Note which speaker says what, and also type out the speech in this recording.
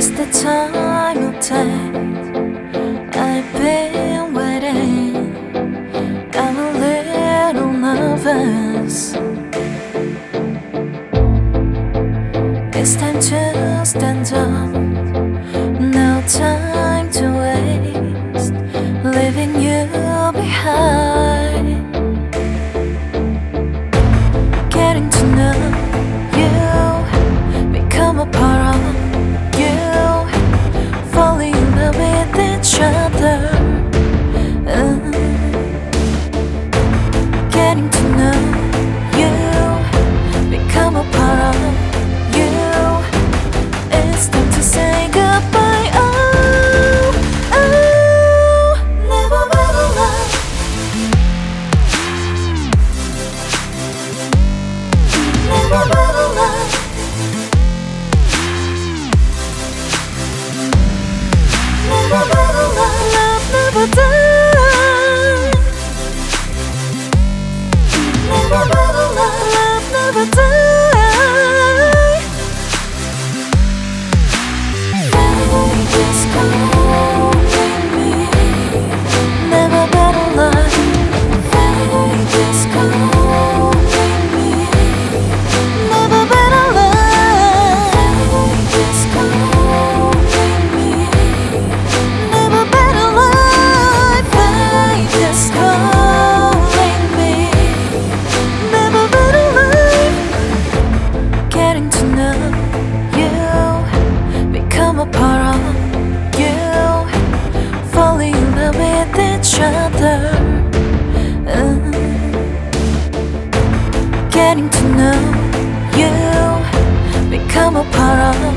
Speaker 1: It's the time of day I've been waiting. I'm a little nervous. It's time to stand up. No time to waste, leaving you behind. Getting to know you, become a part of you, falling in love with each other. Getting to know you, become a part of you. It's time to say goodbye. Oh, oh, never ever love. Never ever love. Never ever love. Love never die. Never ever love. Love never die. Just calling me. Never better love. Just calling me. Never better love. Just calling me. Never better love. Just calling me. Never better love. Getting to know you, become a part of you, falling in love with each other. Getting to know you, become a part of